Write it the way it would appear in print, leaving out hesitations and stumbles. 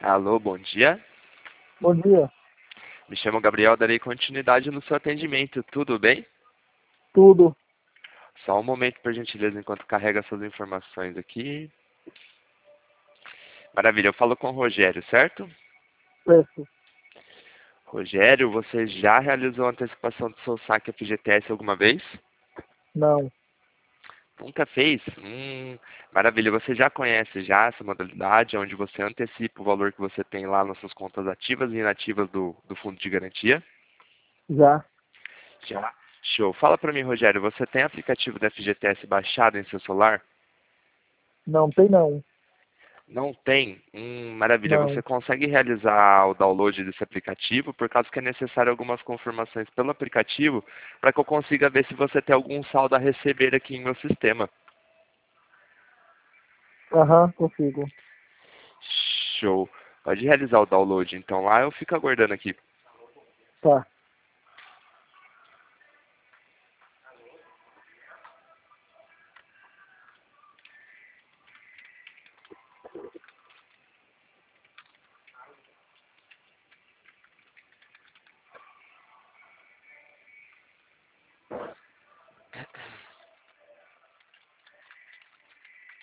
Alô, bom dia. Bom dia, Me chamo Gabriel, darei continuidade no seu atendimento. Tudo bem? tudo. Só um momento, por gentileza, enquanto carrega suas informações aqui. Maravilha, eu falo com o Rogério, certo? Certo. Rogério, você já realizou a antecipação do seu saque FGTS alguma vez? Não, Nunca fez? Maravilha, você já conhece já essa modalidade, onde você antecipa o valor que você tem lá nas suas contas ativas e inativas do fundo de garantia? já. Já. Show. Fala para mim, Rogério, você tem aplicativo da FGTS baixado em seu celular? Não tem não. Não tem? Maravilha. Você Não. consegue realizar o download desse aplicativo, por causa que é necessário algumas confirmações pelo aplicativo, para que eu consiga ver se você tem algum saldo a receber aqui em meu sistema. Aham, consigo. Show. Pode realizar o download então lá, eu fico aguardando aqui. Tá.